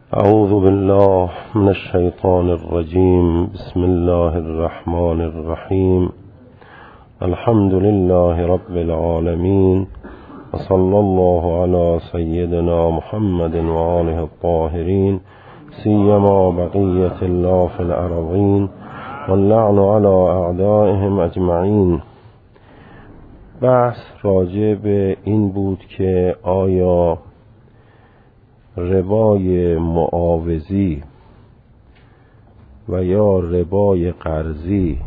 اعوذ بالله من الشیطان الرجیم. بسم الله الرحمن الرحیم. الحمد لله رب العالمین و صلی الله علی سیدنا محمد و آله الطاهرین سیما بقیة الله فی الارضین واللعن علی اعدائهم اجمعین. بحث راجع به این بود که آیا ربای معاوضی و یا ربای قرضی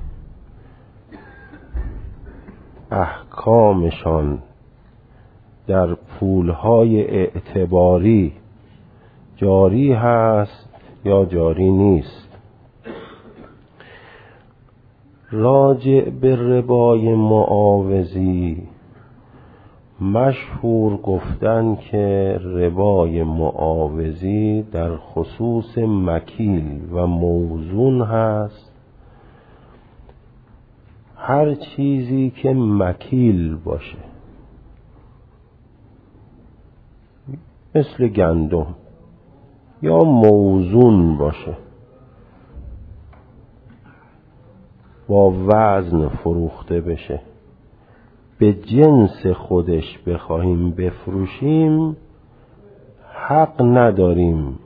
احکامشان در پولهای اعتباری جاری هست یا جاری نیست. راجع به ربای معاوضی مشهور گفتن که ربای معاوضی در خصوص مکیل و موزون هست. هر چیزی که مکیل باشه مثل گندم یا موزون باشه با وزن فروخته بشه، به جنس خودش بخواهیم بفروشیم حق نداریم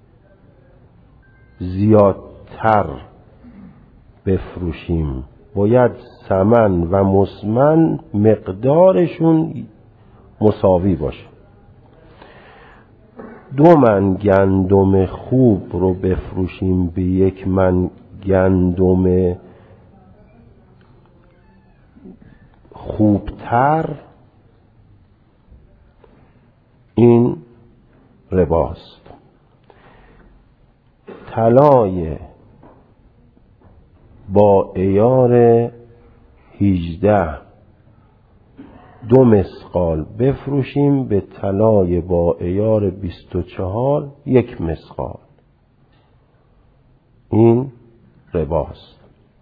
زیادتر بفروشیم. باید ثمن و مسمن مقدارشون مساوی باشه. 2 من گندم خوب رو بفروشیم به 1 من گندم خوبتر، این رباست. طلای با عیار 18 2 مثقال بفروشیم به طلای با عیار 24 1 مثقال، این رباست.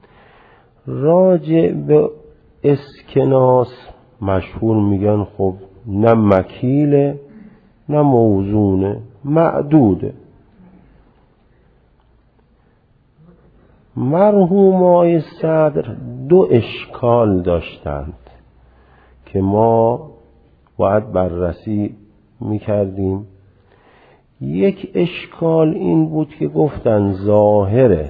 راجع به اسکناس مشهور میگن خب نه مکیله نه موزونه، معدوده. مرحوم آقای صدر 2 اشکال داشتند که ما باید بررسی میکردیم. یک اشکال این بود که گفتن ظاهر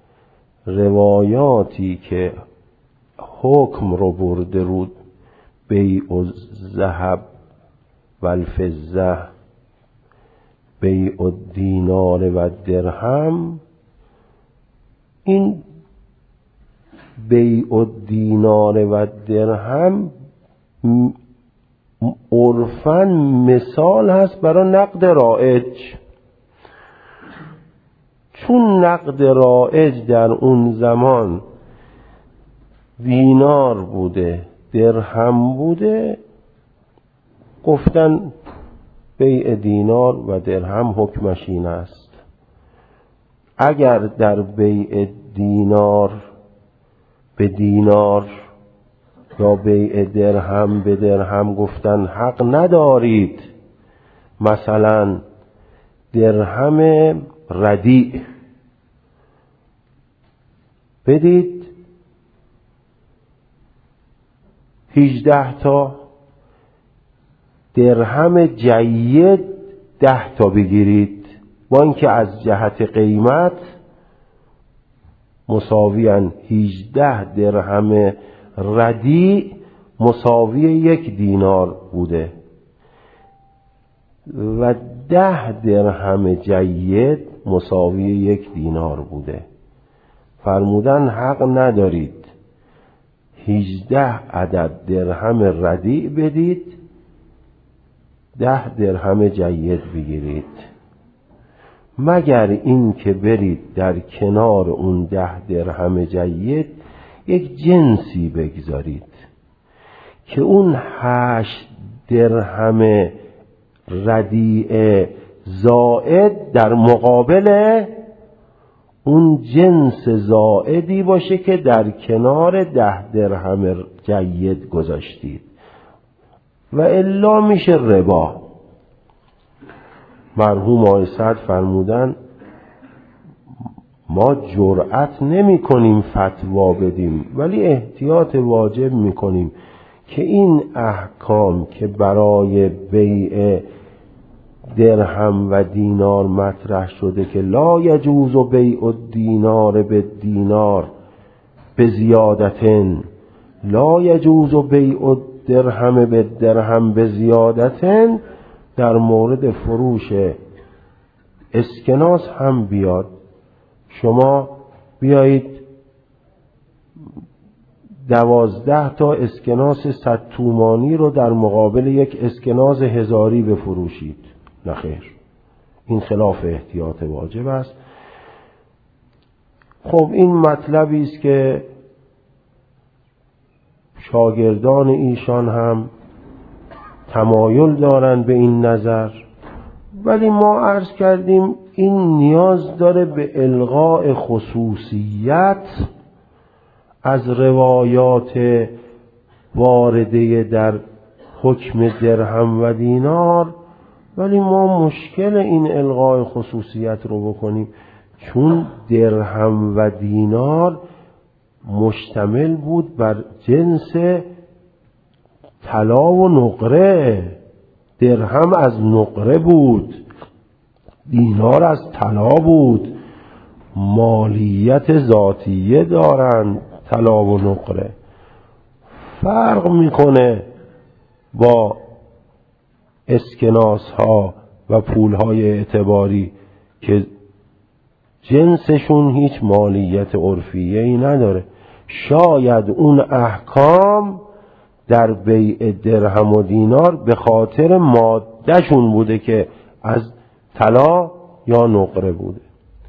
روایاتی که حکم رو برده رود بیع الذهب و الفضه، بیع الدینار و درهم، این بیع الدینار و درهم عرفاً مثال هست برای نقد رایج، چون نقد رایج در اون زمان دینار بوده درهم بوده، گفتن بیع دینار و درهم حکمش این است. اگر در بیع دینار به دینار یا بیع درهم به درهم گفتن حق ندارید، مثلا درهم ردیع بدید 18 تا، درهم جید 10 تا بگیرید، با اینکه از جهت قیمت مساویاً 18 درهم ردیع مساوی 1 دینار بوده و 10 درهم جید مساوی 1 دینار بوده. فرمودن حق ندارید 18 عدد درهم ردیع بدید، 10 درهم جید بگیرید، مگر این که برید در کنار اون 10 درهم جید یک جنسی بگذارید که اون 8 درهم ردیع زائد در مقابل اون جنس زائدی باشه که در کنار 10 درهم جید گذاشتید و الا میشه ربا. مرحوم آقای سعد فرمودن ما جرأت نمی کنیم فتوا بدیم، ولی احتیاط واجب می کنیم که این احکام که برای بیع درهم و دینار مطرح شده که لا یجوز بیع الدینار بالدینار بزیادتن، لا یجوز بیع الدرهم بالدرهم بزیادتن، در مورد فروش اسکناس هم بیاد. شما بیایید 12 تا اسکناس 100 تومانی رو در مقابل یک اسکناس 1000 بفروشید. نخیر، این خلاف احتیاط واجب است. خب این مطلبی است که شاگردان ایشان هم تمایل دارند به این نظر، ولی ما عرض کردیم این نیاز داره به الغاء خصوصیت از روایات وارده در حکم درهم و دینار، ولی ما مشکل این الغاء خصوصیت رو بکنیم، چون درهم و دینار مشتمل بود بر جنس طلا و نقره. درهم از نقره بود، دینار از طلا بود. مالیت ذاتیه دارن طلا و نقره. فرق میکنه با اسکناس ها و پول های اعتباری که جنسشون هیچ مالیت عرفیه‌ای نداره. شاید اون احکام در بیع درهم و دینار به خاطر مادهشون بوده که از طلا یا نقره بوده.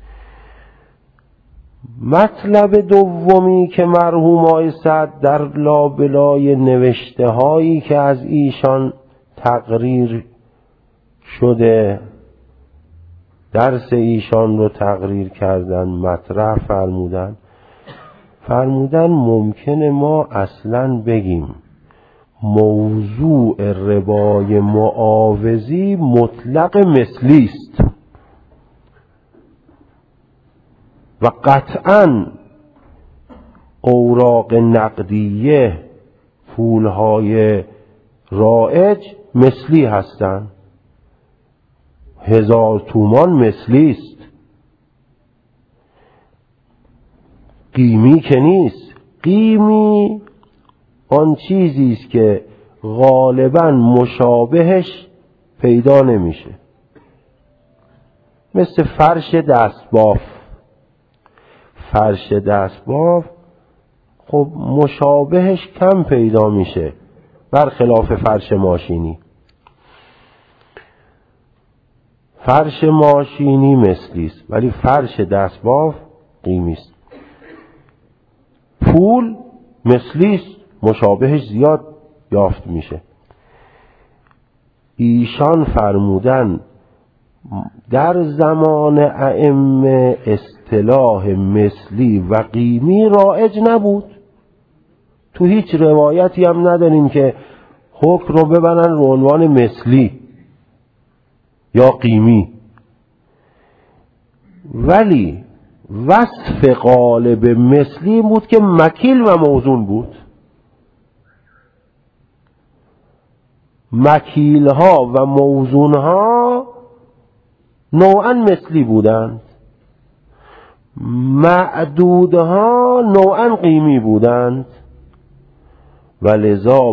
مطلب دومی که مرحوم آقای سعد در لابلای نوشته هایی که از ایشان تقریر شده، درس ایشان رو تقریر کردن، مطرح فرمودن ممکنه ما اصلا بگیم موضوع ربای معاوضی مطلق مثلی است و قطعاً اوراق نقدیه، پولهای رایج مثلی هستند. 1000 تومان مثلی است، قیمی که نیست. قیمی آن چیزی است که غالباً مشابهش پیدا نمیشه، مثل فرش دستباف. فرش دستباف خب مشابهش کم پیدا میشه برخلاف فرش ماشینی. فرش ماشینی مثلی است ولی فرش دستباف قیمی است. پول مثلی است، مشابهش زیاد یافت میشه. ایشان فرمودن در زمان ائمه اصطلاح مثلی و قیمی رایج نبود. تو هیچ روایتی هم نداریم که حکم رو ببرن رو عنوان مثلی یا قیمی، ولی وصف غالب مثلی بود که مکیل و موزون بود. مکیل ها و موزون ها نوعا مثلی بودند، معدود ها نوعا قیمی بودند، و لذا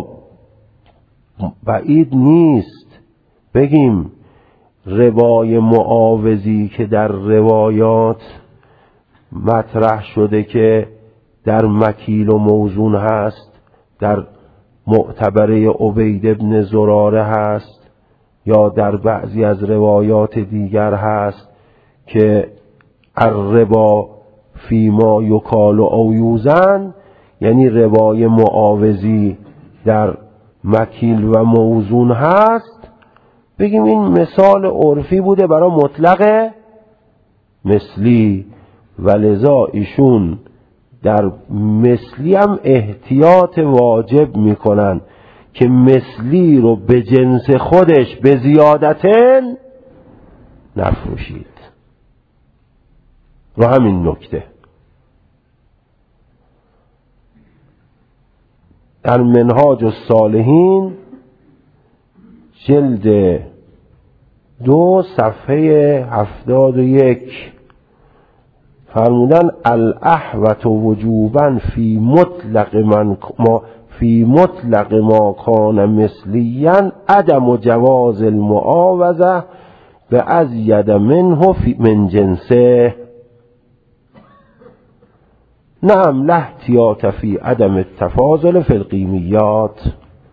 بعید نیست بگیم ربای معاوضی که در روایات مطرح شده که در مکیل و موزون هست، در معتبره عبید بن زراره هست، یا در بعضی از روایات دیگر هست که الربا فیما یکال او یوزن، یعنی ربای معاوضی در مکیل و موزون هست، بگیم این مثال عرفی بوده برای مطلق مثلی، و لذا ایشون در مثلی هم احتیاط واجب میکنن که مثلی رو به جنس خودش به زیادتن نفروشید. رو همین نکته در منهاج الصالحین جلد 2 صفحه 71 فرمودن الاحوط وجوبا فی مطلق ما کان مثلیا عدم جواز المعاوضه به ازید منه من جنسه. نعم لا احتیاط فی عدم التفاضل فی القیمیات.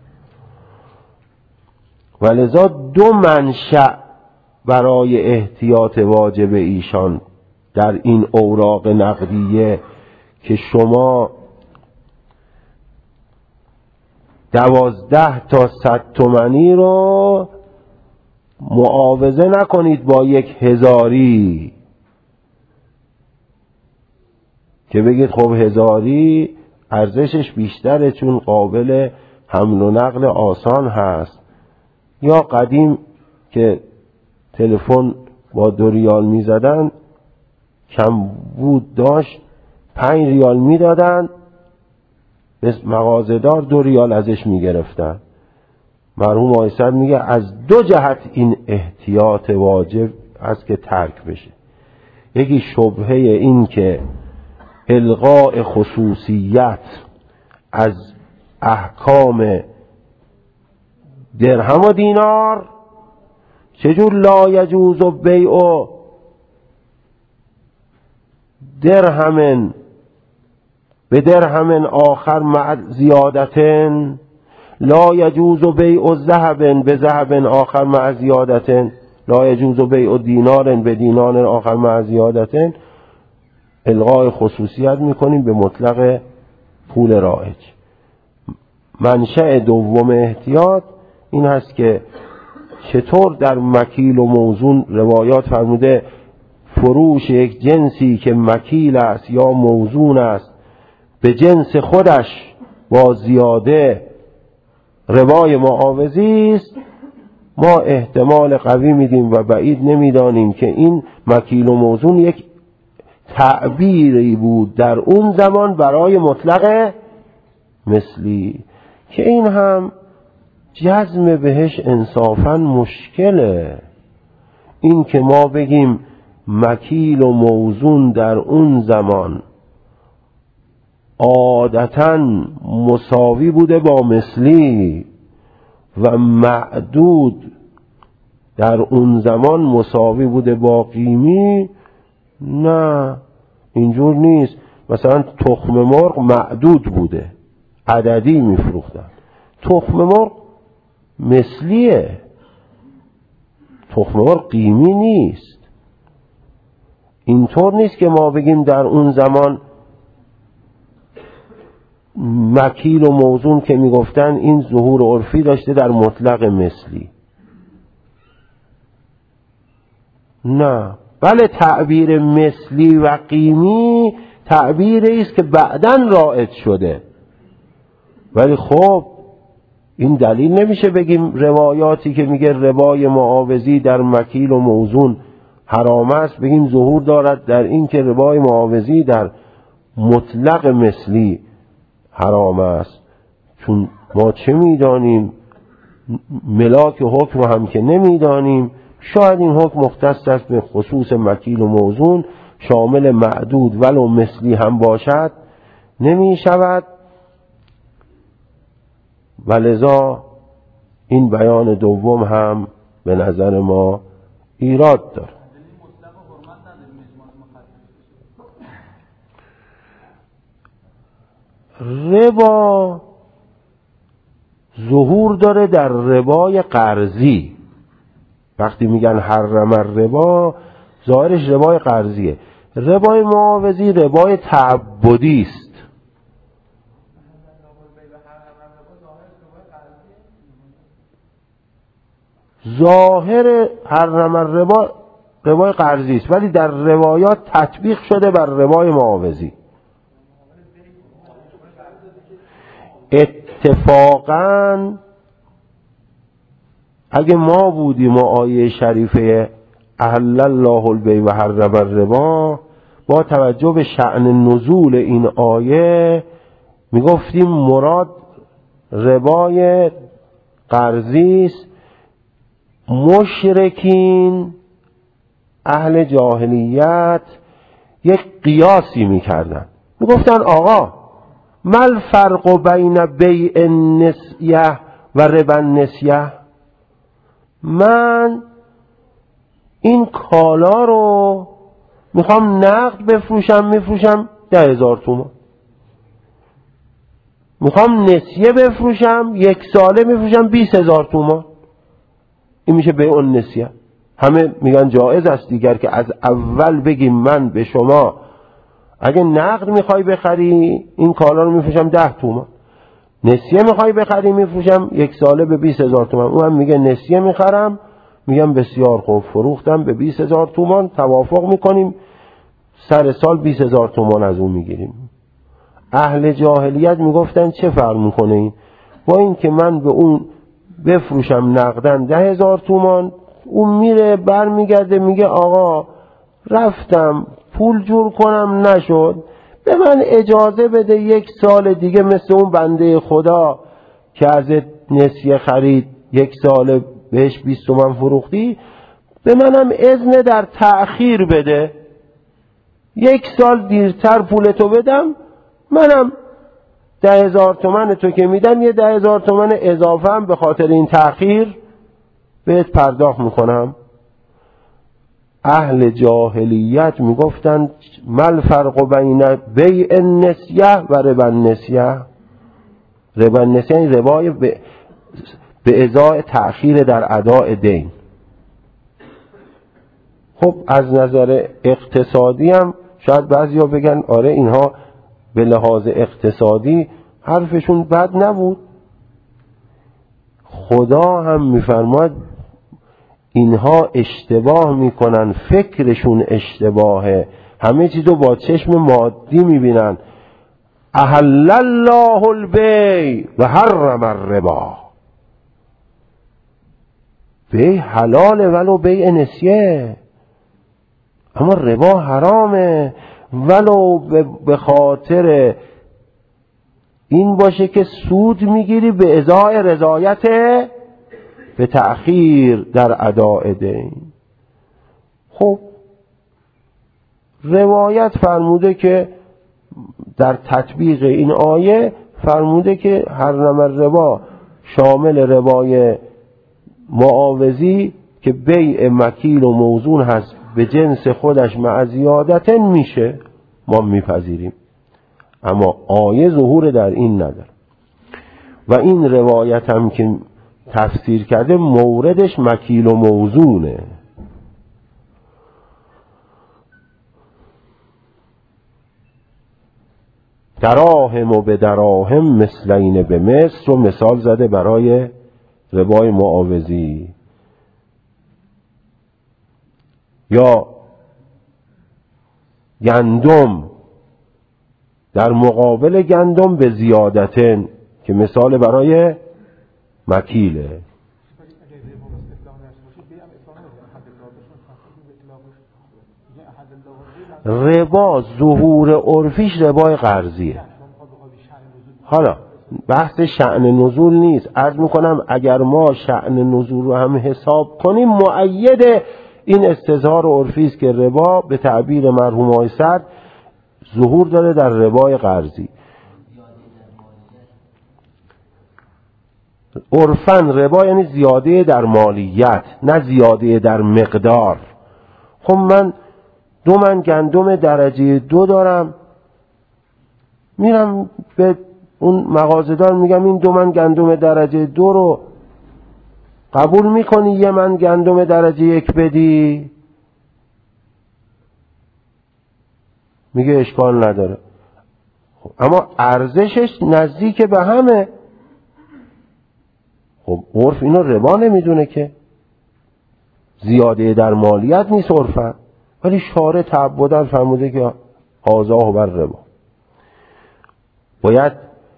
ولذا 2 منشأ برای احتیاط واجب ایشان در این اوراق نقدیه که شما 12 تا 100 تومانی رو معاوضه نکنید با 1000 که بگید خب 1000 ارزشش بیشتره چون قابل حمل و نقل آسان هست. یا قدیم که تلفن با 2 ریال می زدن کم بود داشت 5 ریال می دادن به مغازه‌دار 2 ریال ازش می گرفتن. مرحوم آقای صدر میگه از 2 جهت این احتیاط واجب است که ترک بشه. یکی شبهه این که الغاء خصوصیت از احکام درهم و دینار. چجور لا یجوز بیع درهم به درهم آخر مع زیادتن، لا یجوز بیع ذهب به ذهب آخر مع زیادتن، لا یجوز بیع دینار به دینار آخر مع زیادتن. الغای خصوصیت میکنیم به مطلق پول رایج. منشأ دوم احتیاط این هست که چطور در مکیل و موزون روایات فرموده فروش یک جنسی که مکیل است یا موزون است به جنس خودش با زیاده ربای معاوضی است. ما احتمال قوی میدیم و بعید نمیدانیم که این مکیل و موزون یک تعبیری بود در اون زمان برای مطلق مثلی که این هم جزم بهش انصافاً مشکله. این که ما بگیم مکیل و موزون در اون زمان عادتاً مساوی بوده با مثلی و معدود در اون زمان مساوی بوده با قیمی، نه اینجور نیست. مثلا تخم مرغ معدود بوده عددی میفروختن، تخم مرغ مثلیه، تخم مرغ قیمی نیست. اینطور نیست که ما بگیم در اون زمان مکیل و موزون که میگفتن این ظهور عرفی داشته در مطلق مثلی. نه، بله تعبیر مثلی و قیمی تعبیری است که بعداً رایج شده، ولی خب این دلیل نمیشه بگیم روایاتی که میگه ربای معاوضی در مکیل و موزون حرام است بگیم ظهور دارد در این که ربای معاوضی در مطلق مثلی حرام است. چون ما چه میدانیم، ملاک حکم هم که نمیدانیم. شاید این حکم مختص است به خصوص مکیل و موزون، شامل معدود ولو مثلی هم باشد نمی شود. ولذا این بیان دوم هم به نظر ما ایراد داره. ربا ظهور داره در ربای قرضی. وقتی میگن حرم الربا ظاهرش ربای قرضیه. ربای معاوضی ربای تعبدی است. ظاهر حرم الربا ربای قرضی است ولی در روایات تطبیق شده بر ربای معاوضی. اتفاقاً اگه ما بودیم و آیه شریفه احل الله البیع و حرم الربا، با توجه به شأن نزول این آیه میگفتیم مراد ربای قرضی است. مشرکین اهل جاهلیت یک قیاسی میکردن، میگفتن آقا مال فرق بین بیع النسیه و ربا النسیه؟ من این کالا رو میخوام نقد بفروشم، میفروشم 10,000 تومان. میخوام نسیه بفروشم 1 ساله، میفروشم 20,000 تومان. این میشه بیع النسیه. همه میگن جایز است دیگر که از اول بگیم من به شما اگه نقد میخوای بخری این کالا رو میفروشم 10 تومان، نسیه میخوای بخری میفروشم 1 ساله به 20,000 تومان. اون هم میگه نسیه میخرم، میگم بسیار خوب فروختم به 20,000 تومان، توافق میکنیم سر سال 20,000 تومان از اون میگیریم. اهل جاهلیت میگفتن چه فرق میکنه این با این که من به اون بفروشم نقدن 10,000 تومان، اون میره برمیگرده میگه آقا رفتم پول جور کنم نشد، به من اجازه بده 1 سال دیگه مثل اون بنده خدا که از نسیه خرید 1 سال بهش 20 تومن فروختی، به منم اذن در تأخیر بده، 1 سال دیرتر پولتو بدم، منم 10,000 تومن تو که میدم یه 10,000 تومن اضافه هم به خاطر این تأخیر بهت پرداخت میکنم. اهل جاهلیت میگفتن مال فرق بین بیع النسیه و ربا النسیه؟ ربا النسیه یعنی ربای به ازای تأخیر در اداء دین. خب از نظر اقتصادی هم شاید بعضیا بگن آره اینها به لحاظ اقتصادی حرفشون بد نبود. خدا هم میفرماید اینها اشتباه میکنن، فکرشون اشتباهه، همه چیزو با چشم مادی میبینن. احل الله البیع و حرم الربا، بیع حلاله ولو بیع نسیه، اما ربا حرامه ولو به خاطر این باشه که سود میگیری به ازای رضایت به تأخیر در اداء دین. خب روایت فرموده که در تطبیق این آیه فرموده که حرم الربا شامل ربای معاوضی که بیع مکیل و موزون هست به جنس خودش مع زیادت میشه، ما میپذیریم، اما آیه ظهور در این نداره. و این روایت هم که تفسیر کرده موردش مکیل و موزونه. دراهم و به دراهم مثلین به مثل رو مثال زده برای ربای معاوضی. یا گندم در مقابل گندم به زیادتن که مثال برای مکیله. ربا ظهور عرفیش ربای قرضیه. حالا بحث شأن نزول نیست، عرض میکنم اگر ما شأن نزول رو هم حساب کنیم مؤید این استظهار عرفی است که ربا به تعبیر مرحوم آقای سعد ظهور داره در ربای قرضی. عرفاً ربا یعنی زیاده در مالیت، نه زیاده در مقدار. خب من 2 من گندم درجه 2 دارم، میرم به اون مغازه‌دار میگم این 2 من گندم درجه 2 رو قبول میکنی 1 من گندم درجه 1 بدی؟ میگه اشکال نداره. خب اما ارزشش نزدیک به همه. خب عرف اینو ربا نمیدونه که، زیاده در مالیت نیست عرفا، ولی شارع تعبداً فرموده که آزاه بر ربا. باید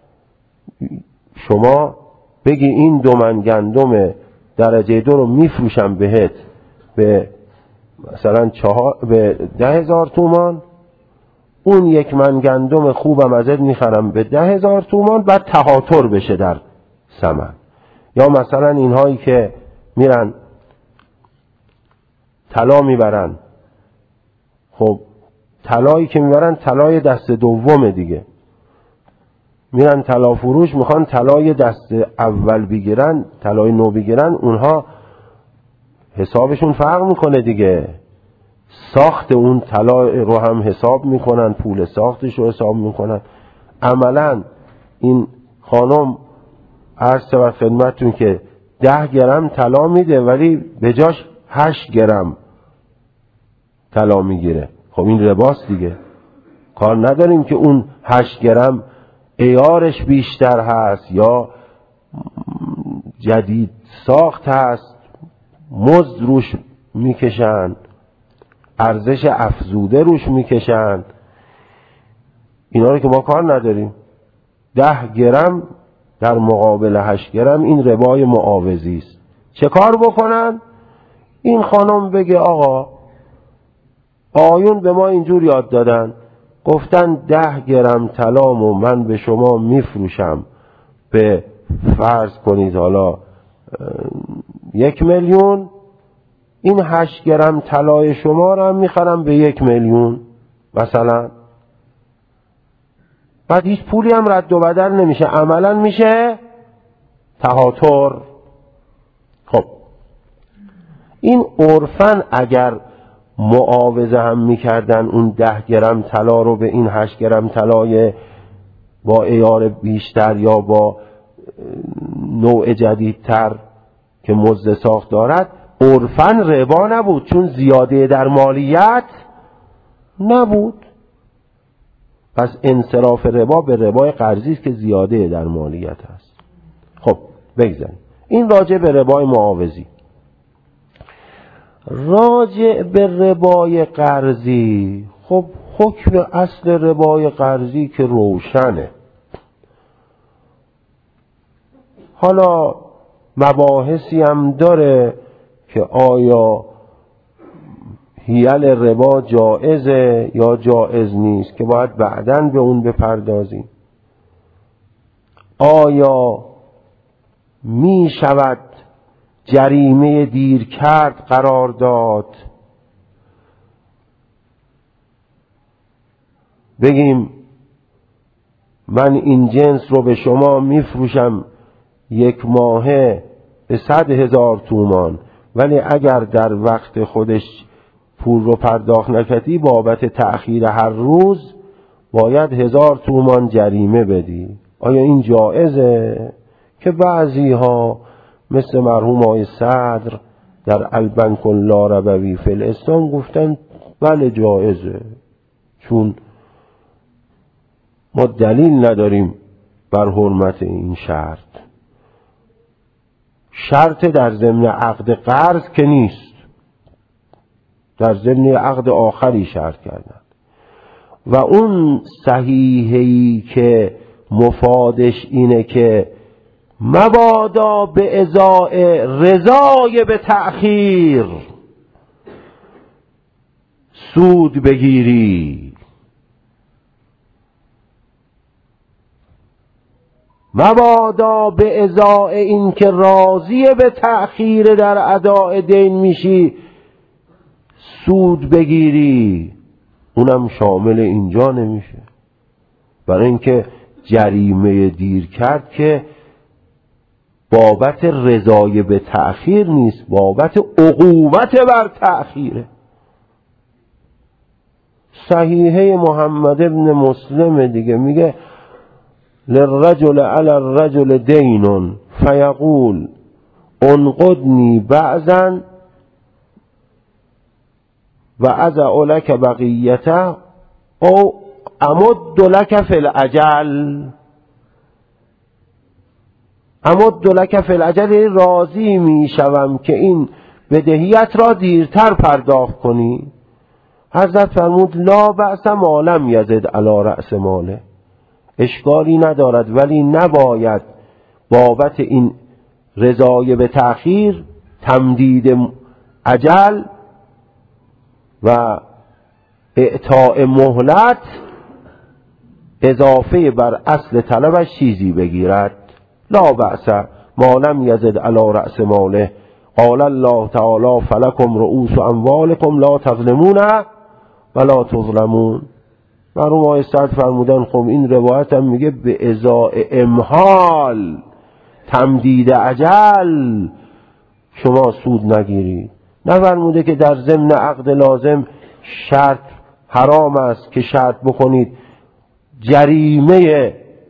شما بگی این 2 من گندم درجه 2 رو میفروشم بهت به مثلا به 10,000 تومان، اون 1 من گندم خوبم ازت میخرم به 10,000 تومان، بعد تهاتر بشه در ثمن. یا مثلا اینهایی که میرن طلا میبرن، خب طلایی که میبرن طلای دست دومه دیگه، میرن طلا فروش میخوان طلای دست اول بگیرن، طلای نو بگیرن، اونها حسابشون فرق میکنه دیگه، ساخت اون طلا رو هم حساب میکنن، پول ساختش رو حساب میکنن. عملا این خانم عرض و خدمتتون که 10 گرم طلا میده ولی به جاش 8 گرم طلا میگیره. خب این رباست دیگه. کار نداریم که اون 8 گرم عیارش بیشتر هست یا جدید ساخت هست، مزد روش میکشن، ارزش افزوده روش میکشن، اینا رو که ما کار نداریم. 10 گرم در مقابل 8 گرم، این ربای معاوضی است. چه کار بکنن؟ این خانم بگه آقا آیون به ما اینجور یاد دادن، گفتن 10 گرم طلامو من به شما میفروشم به فرض کنید حالا 1 میلیون، این 8 گرم طلای شما رو هم میخرم به 1 میلیون مثلا، بعد هیچ پولی هم رد و بدل نمیشه، عملا میشه تهاتر. خب این عرفاً اگر معاوضه هم میکردن اون 10 گرم طلا رو به این 8 گرم طلای با عیار بیشتر یا با نوع جدیدتر که مزد ساخت دارد، عرفاً ربا نبود، چون زیاده در مالیت نبود. پس انصراف ربا به ربای قرضی است که زیاده در مالیت است. خب بگذاریم این راجع به ربای معاوضی. راجع به ربای قرضی، خب حکم اصل ربای قرضی که روشنه. حالا مباحثی هم داره که آیا حیل ربا جائزه یا جائز نیست که باید بعداً به اون بپردازیم. آیا می شود جریمه دیر کرد قرار داد؟ بگیم من این جنس رو به شما میفروشم 1 ماهه به 100,000 تومان، ولی اگر در وقت خودش پول رو پرداخت نکردی بابت تأخیر هر روز باید 1000 تومان جریمه بدی. آیا این جائزه؟ که بعضی ها مثل مرحوم آقای صدر در البنک اللاربوی فی الاسلام گفتن بله جائزه، چون ما دلیل نداریم بر حرمت این شرط. شرط در ضمن عقد قرض که نیست، در ضمن عقد آخری شرط کردن. و اون صحیحی که مفادش اینه که مبادا به ازای رضای به تأخیر سود بگیری، مبادا به ازای این که راضی به تأخیر در اداء دین میشی سود بگیری، اونم شامل اینجا نمیشه. برای اینکه جریمه دیر کرد که بابت رضای به تأخیر نیست، بابت عقوبت بر تأخیره. صحیحه محمد ابن مسلم دیگه میگه للرجل علی الرجل دین فیقول انقدنی بعضا و اضع لک بقیته او امد لک فی الاجل. امد لک فی الاجل، راضی می شوم که این بدهیت را دیرتر پرداخت کنی. حضرت فرمود لا بأس ما لم یزد علی رأس ماله، اشکالی ندارد ولی نباید بابت این رضای به تأخیر تمدید اجل و اعطاء مهلت اضافه بر اصل طلبش چیزی بگیرد. لا بأس ما لم یزد علی رأس ماله. قال الله تعالی فلکم رؤوس اموالکم لا تظلمون ولا تظلمون. مرحوم آقای سعد فرمودن خب این روایت هم میگه به ازای امحال، تمدید اجل، شما سود نگیرید. نفرموده که در ضمن عقد لازم شرط حرام است که شرط بکنید جریمه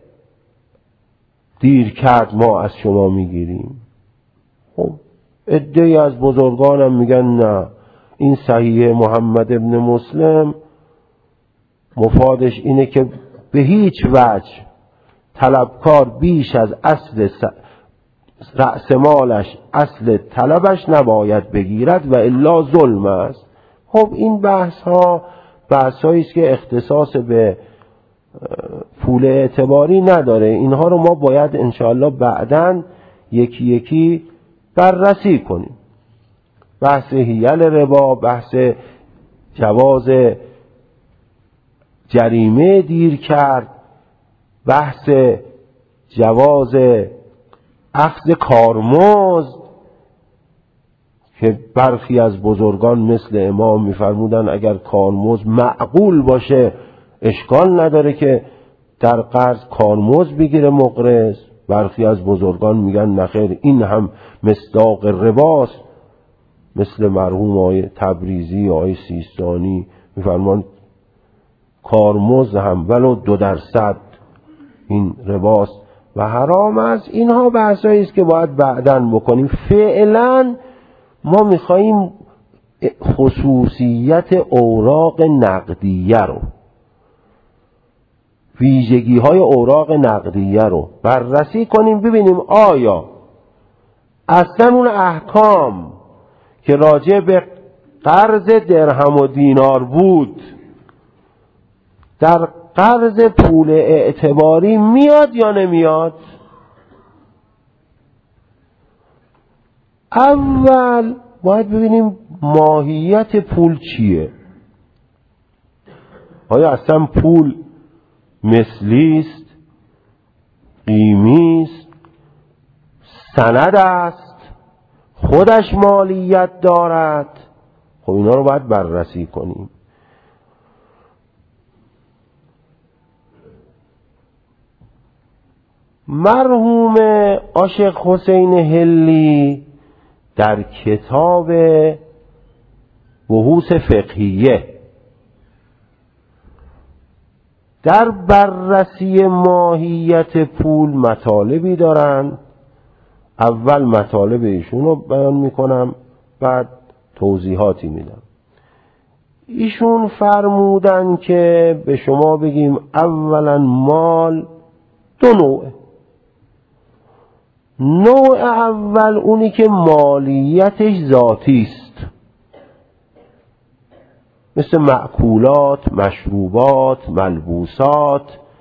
دیر کرد ما از شما میگیریم. خب عده‌ای از بزرگانم میگن نه، این صحیح محمد ابن مسلم مفادش اینه که به هیچ وجه طلبکار بیش از اصل رأس مالش، اصل طلبش نباید بگیرد و الا ظلم است. خب این بحث‌هایی است که اختصاص به پول اعتباری نداره. اینها رو ما باید انشاءالله بعداً یکی یکی بررسی کنیم. بحث حیل ربا، بحث جواز جریمه دیر کرد، بحث جواز اخذ کارمزد که برخی از بزرگان مثل امام میفرمودن اگر کارمزد معقول باشه اشکال نداره که در قرض کارمزد بگیره مقرض. برخی از بزرگان میگن نخیر این هم مصداق رباست، مثل مرحوم آقای تبریزی، آقای سیستانی میفرمان کارمزد هم ولو 2% این رباست و حرام است. اینها بحثایی است که باید بعداً بکنیم. فعلا ما میخواییم خصوصیت اوراق نقدیه رو، ویژگی های اوراق نقدیه رو بررسی کنیم، ببینیم آیا اصلا اون احکام که راجع به قرض درهم و دینار بود در قرض پول اعتباری میاد یا نمیاد. اول باید ببینیم ماهیت پول چیه. آیا اصلا پول مثلی است، قیمی است، سند است، خودش مالیت دارد؟ خب اینا رو باید بررسی کنیم. مرحوم عاشق حسین حلی در کتاب بحوث فقهیه در بررسی ماهیت پول مطالبی دارن. اول مطالب ایشون رو بیان میکنم، بعد توضیحاتی میدم. ایشون فرمودن که به شما بگیم اولا مال 2 نوعه. نوع اول اونی که مالیتش ذاتی است، مثل مأکولات، مشروبات، ملبوسات.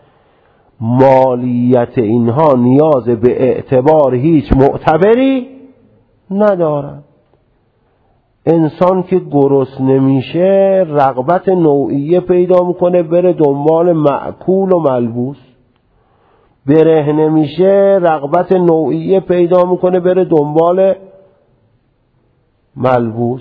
مالیت اینها نیاز به اعتبار هیچ معتبری ندارد. انسان که گرسنه نمیشه رغبت نوعیه پیدا میکنه بره دنبال مأکول و ملبوس، برهنه میشه رغبت نوعیه پیدا میکنه بره دنبال ملبوس،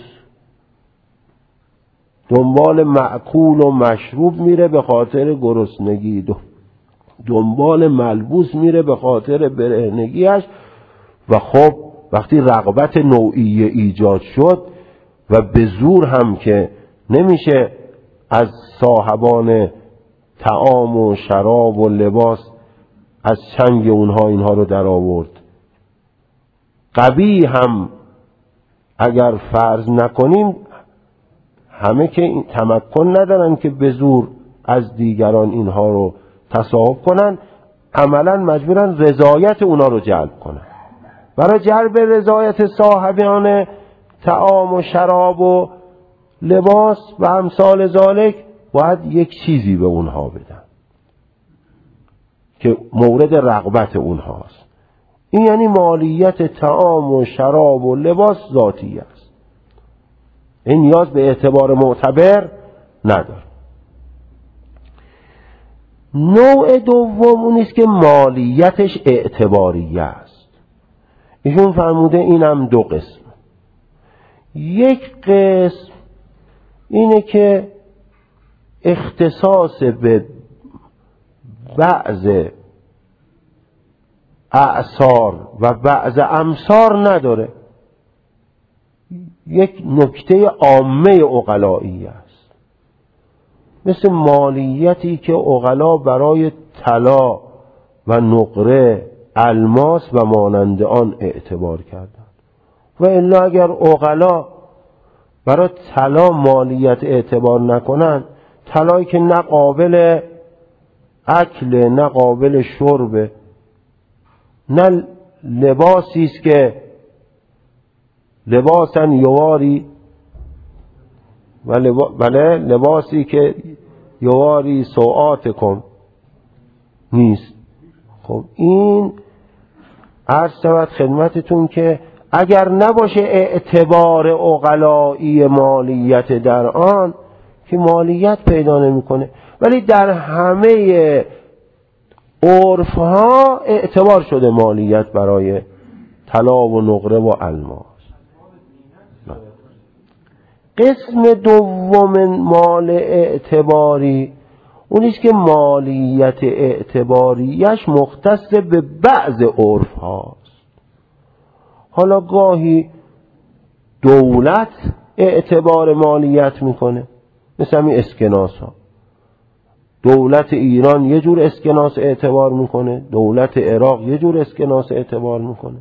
دنبال مأکول و مشروب میره به خاطر گرسنگی، دنبال ملبوس میره به خاطر برهنگیش. و خب وقتی رغبت نوعیه ایجاد شد و به زور هم که نمیشه از صاحبان طعام و شراب و لباس از چنگ اونها اینها رو در آورد. قبیح هم اگر فرض نکنیم، همه که این تمکن ندارن که به زور از دیگران اینها رو تصاحب کنن، عملا مجبورن رضایت اونا رو جلب کنن. برای جلب رضایت صاحبان طعام و شراب و لباس و امثال ذالک باید یک چیزی به اونها بدن که مورد رغبت اونهاست. این یعنی مالیت طعام و شراب و لباس ذاتی است. این نیاز به اعتبار معتبر نداره. نوع دوم اون است که مالیتش اعتباریه است. ایشون فرموده اینم دو قسم. یک قسم اینه که اختصاص به بعض اعصار و بعض امصار نداره، یک نکته عامه عقلایی است، مثل مالیتی که عقلا برای طلا و نقره، الماس و مانند آن اعتبار کردند. و الا اگر عقلا برای طلا مالیت اعتبار نکنند، طلایی که نه قابل اکل نه قابل شرب، نه لباسی است که لباسن یواری بله لباسی که یواری سوآتکم نیست. خب این عرض شود خدمتتون که اگر نباشه اعتبار عقلایی مالیت در آن، که مالیت پیدا نمیکنه. ولی در همه عرفها اعتبار شده مالیت برای طلا و نقره و الماس. قسم دوم مال اعتباری اونیست که مالیت اعتباریش مختص به بعض عرف هاست. حالا گاهی دولت اعتبار مالیت میکنه، مثل همین اسکناس ها. دولت ایران یه جور اسکناس اعتبار میکنه، دولت عراق یه جور اسکناس اعتبار میکنه.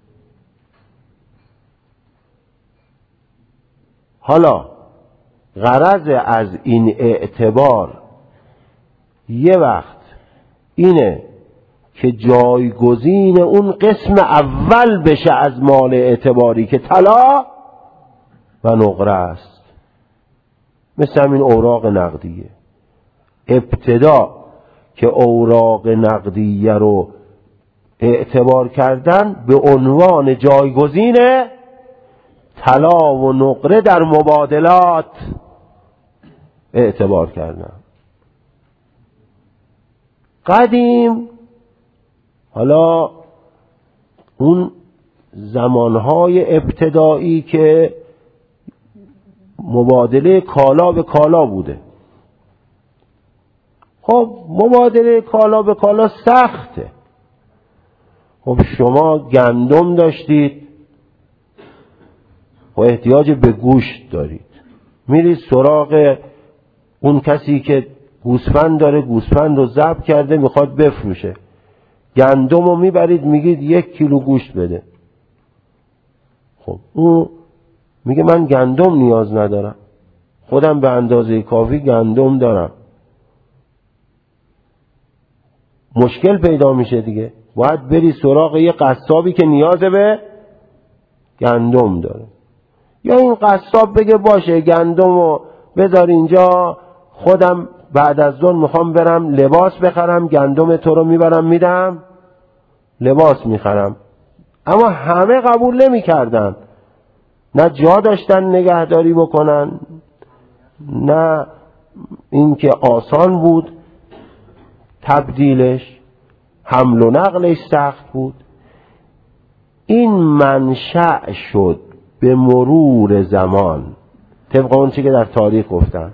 حالا غرض از این اعتبار یه وقت اینه که جایگزین اون قسم اول بشه از مال اعتباری که طلا و نقره است، مثل همین اوراق نقدیه. ابتدا که اوراق نقدیه رو اعتبار کردن به عنوان جایگزین طلا و نقره در مبادلات اعتبار کردن. قدیم، حالا اون زمانهای ابتدایی که مبادله کالا به کالا بوده، خب مبادله کالا به کالا سخته. خب شما گندم داشتید و احتیاج به گوشت دارید، میرید سراغ اون کسی که گوسفند داره، گوسفند رو ذبح کرده میخواد بفروشه، گندم رو میبرید میگید 1 کیلو گوشت بده. خب اون میگه من گندم نیاز ندارم، خودم به اندازه کافی گندم دارم. مشکل پیدا میشه دیگه، باید بری سراغ یه قصابی که نیاز به گندم داره. یا این قصاب بگه باشه گندم رو بذار اینجا، خودم بعد از ظهر میخوام برم لباس بخرم، گندم تو رو میبرم میدم لباس میخرم. اما همه قبول نمیکردن، نه جا داشتن نگهداری بکنن، نه اینکه آسان بود تبدیلش، حمل و نقلش سخت بود. این منشأ شد به مرور زمان، طبق اون چی که در تاریخ گفتن،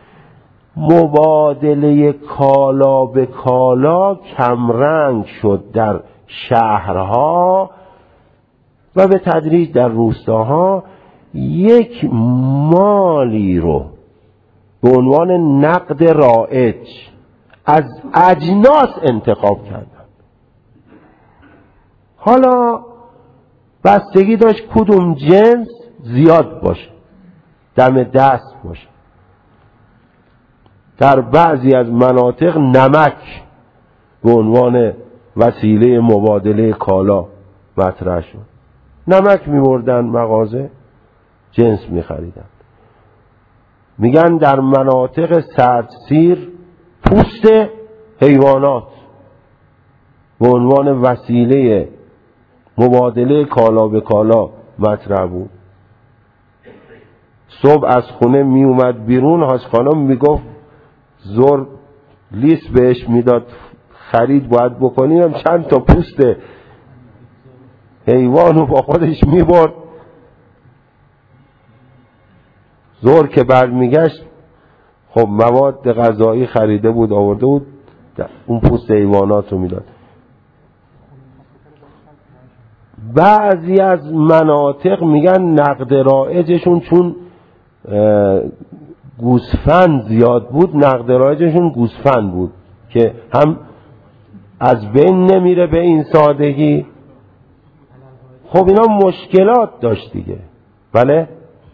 مبادله کالا به کالا کمرنگ شد در شهرها و به تدریج در روستاها. یک مالی رو به عنوان نقد رایج از اجناس انتخاب کردن. حالا بستگی داشت کدوم جنس زیاد باشه، دم دست باشه. در بعضی از مناطق نمک به عنوان وسیله مبادله کالا مطرح شد. نمک می‌بردن مغازه، جنس می‌خریدن. میگن در مناطق سردسیر پوست حیوانات به عنوان وسیله مبادله کالا به کالا مطرح بود. صبح از خونه می اومد بیرون، حاج خانم میگفت زور لیست بهش میداد خرید باید بکنیم، چند تا پوست حیوانو با خودش میبرد. زور که برمیگشت خب مواد غذایی خریده بود آورده بود، اون پوست حیوانات رو میداد. بعضی از مناطق میگن نقد رایجشون چون گوسفند زیاد بود، نقد رایجشون گوسفند بود که هم از بین نمیره به این سادگی. خب اینا مشکلات داشت دیگه. بله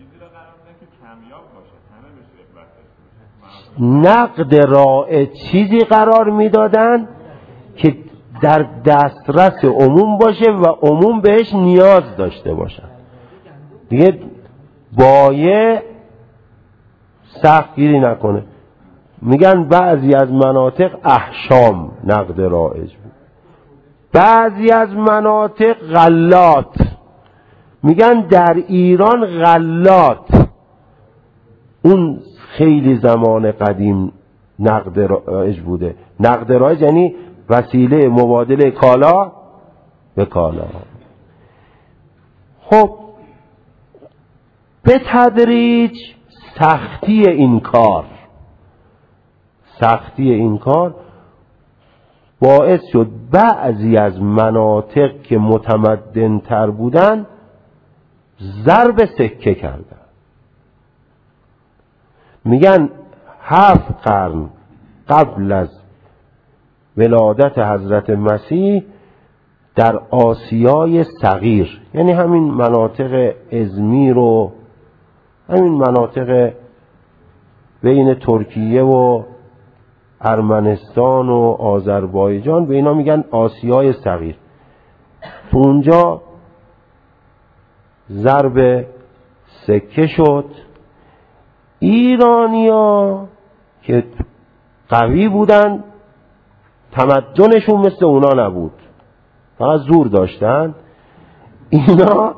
نقد رایج چیزی قرار میدادن که در دسترس عموم باشه و عموم بهش نیاز داشته باشن دیگه، بایه سختگیری نکنه. میگن بعضی از مناطق احشام نقد رایج بود، بعضی از مناطق غلات. میگن در ایران غلات اون خیلی زمان قدیم نقد رایج بوده. نقد رایج یعنی وسیله مبادله کالا به کالا. خب به تدریج سختی این کار باعث شد بعضی از مناطق که متمدن تر بودن ضرب سکه کردن. میگن 7 قرن قبل از ولادت حضرت مسیح در آسیای صغیر، یعنی همین مناطق ازمیر و همین مناطق بین ترکیه و ارمنستان و آذربایجان، به اینا میگن آسیای صغیر، اونجا ضرب سکه شد. ایرانیا که قوی بودن، تمدنشون مثل اونا نبود، فقط زور داشتن، اینا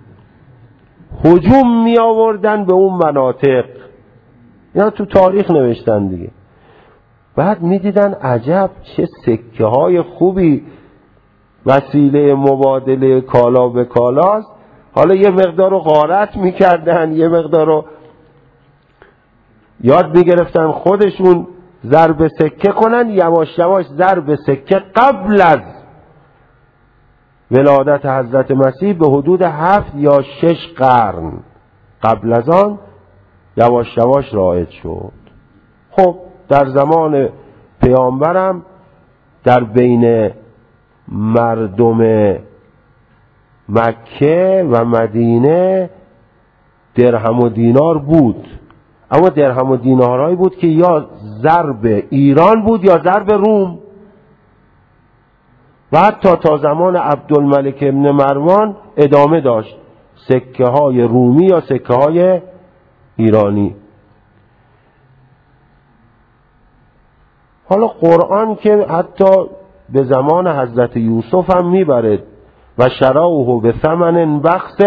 هجوم می آوردن به اون مناطق. اینا تو تاریخ نوشتن دیگه. بعد می دیدن عجب چه سکه های خوبی وسیله مبادله کالا به کالاست. حالا یه مقدار رو غارت می کردن، یه مقدار رو یاد می گرفتن خودشون ضرب سکه کنن. یواش یواش ضرب سکه قبل از ولادت حضرت مسیح به حدود 7 یا 6 قرن قبل از آن یواش یواش رایج شد. خب در زمان پیامبرم در بین مردم مکه و مدینه درهم و دینار بود، اما درهم و دینارهایی بود که یا ضرب ایران بود یا ضرب روم. و حتی تا زمان عبدالملک ابن مروان ادامه داشت، سکه های رومی یا سکه های ایرانی. حالا قرآن که حتی به زمان حضرت یوسف هم میبرد و شروه به ثمن بخس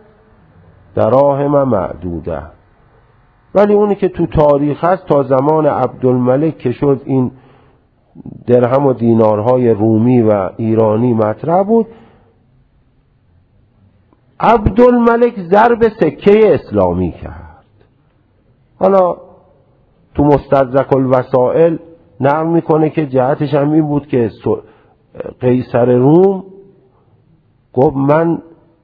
دراهم معدوده، ولی اونی که تو تاریخ هست تا زمان عبدالملک که شد این درهم و دینارهای رومی و ایرانی مطرح بود، عبدالملک ضرب سکه اسلامی کرد. حالا تو مستدرک الوسائل نقل میکنه که جهتش هم این بود که قیصر روم گفت من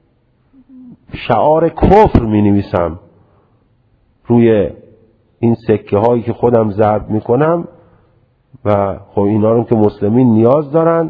شعار کفر می نویسم روی این سکه هایی که خودم ضرب میکنم و خب اینا رو که مسلمین نیاز دارن.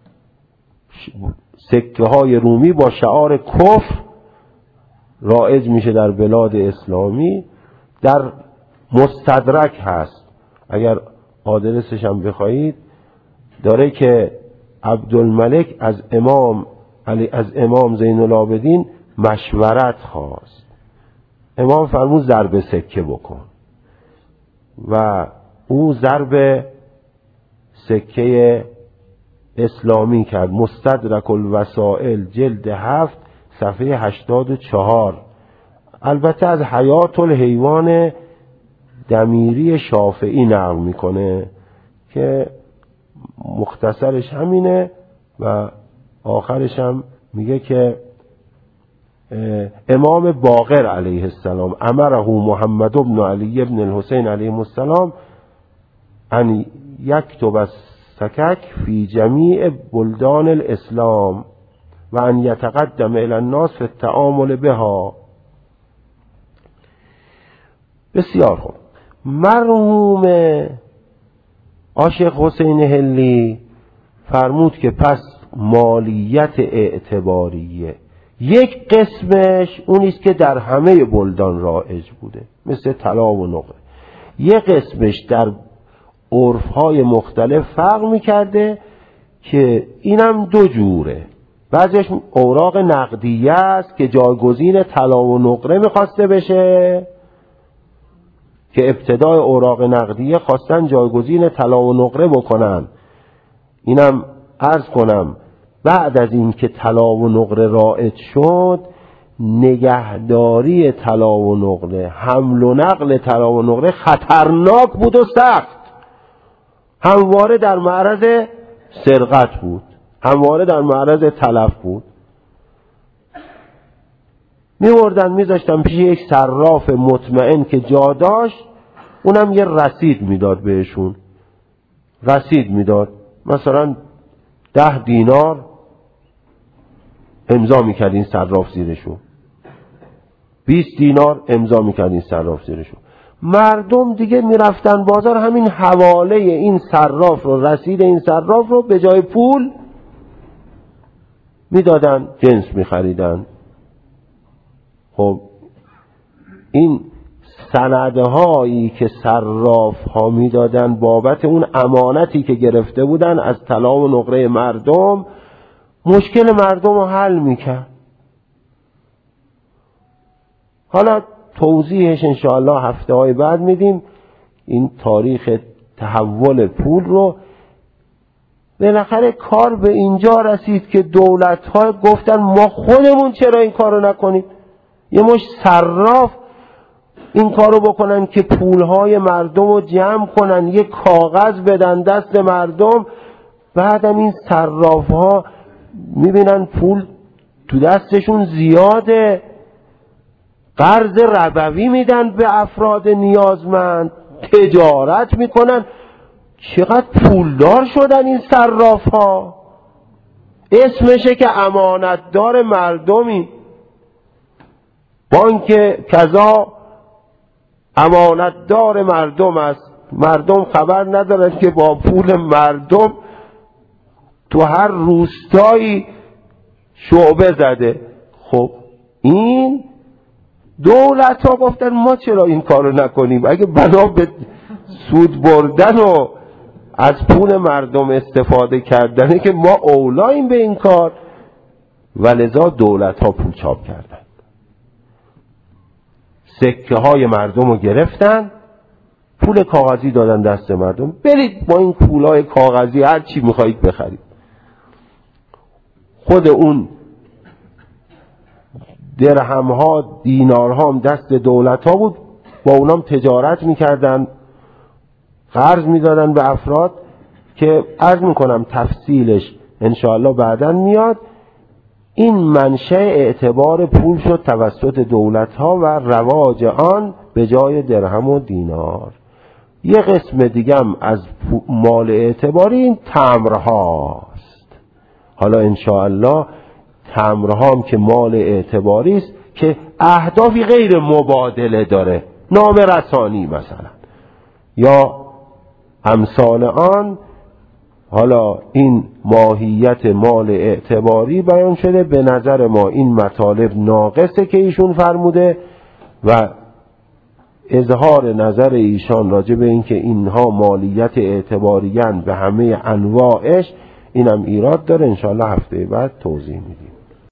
سکه های رومی با شعار کفر رایج میشه در بلاد اسلامی. در مستدرک هست، اگر آدرسش هم بخواهید، داره که عبدالملک از امام زین العابدین مشورت خواست. امام فرمود ضرب سکه بکن و او ضرب سکه اسلامی کرد. مستدرک الوسائل جلد 7 صفحه 84 البته از حیات الحیوان دمیری شافعی نقل میکنه که مختصرش همینه و آخرش هم میگه که امام باقر علیه السلام امره محمد بن علی بن الحسین علیه السلام ان یکتب السکک فی جمیع بلدان الاسلام و ان یتقدم الی الناس فی التعامل بها. بسیار خوب. مرحوم عاشق حسین حلی فرمود که پس مالیت اعتباریه یک قسمش اونیست که در همه بلدان رایج بوده مثل طلا و نقره، یک قسمش در عرفهای مختلف فرق میکرده که اینم دو جوره. بعضیش اوراق نقدیه است که جایگزین طلا و نقره میخواسته بشه که ابتدای اوراق نقدیه خواستن جایگزین طلا و نقره بکنن. اینم عرض کنم بعد از این که طلا و نقره رایج شد نگهداری طلا و نقره، حمل و نقل طلا و نقره خطرناک بود و سخت، همواره در معرض سرقت بود، همواره در معرض تلف بود. میوردن میذاشتن پیش یک صراف مطمئن که جا داشت، اونم یه رسید میداد بهشون، رسید میداد مثلا 10 دینار امضا میکرد این صراف زیرشو، 20 دینار امضا میکرد این صراف زیرشو. مردم دیگه میرفتن بازار همین حواله این صراف رو، رسید این صراف رو به جای پول میدادن، جنس میخریدن. خب این سندهایی که صراف ها میدادن بابت اون امانتی که گرفته بودن از طلا و نقره مردم، مشکل مردم رو حل میکرد. حالا توضیحش انشاءالله هفته های بعد میدیم. این تاریخ تحول پول رو بالاخره کار به اینجا رسید که دولت ها گفتن ما خودمون چرا این کار رو نکنیم، یه مش صراف این کار رو بکنن که پولهای مردم رو جمع کنن، یه کاغذ بدن دست مردم، بعدم این صراف ها میبینن پول تو دستشون زیاده، قرض ربوی میدن به افراد نیازمند، تجارت میکنن. چقدر پولدار شدن این صراف ها، اسمشه که امانتدار مردمی. بانک کذا امانتدار مردم است، مردم خبر ندارن که با پول مردم تو هر روستایی شعبه زده. خب این دولت ها گفتن ما چرا این کارو نکنیم، اگه بنا به سود بردن و از پول مردم استفاده کردنه که ما اولایم به این کار، ولذا دولت ها پول چاپ کردن، سکه های مردم رو گرفتن، پول کاغذی دادن دست مردم، برید با این پولای کاغذی هر چی میخواید بخرید. خود اون درهم ها دینار ها هم دست دولت ها بود، با اونام تجارت میکردن، قرض میدادن به افراد که عرض میکنم تفصیلش انشاءالله بعداً میاد. این منشأ اعتبار پول شد توسط دولت ها و رواج آن به جای درهم و دینار. یه قسم دیگه هم از مال اعتباری این تمرهاست. حالا انشاءالله تمرها هم که مال اعتباری است که اهدافی غیر مبادله داره، نامه رسانی مثلا یا امثال آن. حالا این ماهیت مال اعتباری بیان شده. به نظر ما این مطالب ناقصه که ایشون فرموده و اظهار نظر ایشان راجع به این که اینها مالیت اعتباریان به همه انواعش، اینم ایراد داره. انشاءالله هفته بعد توضیح میدیم.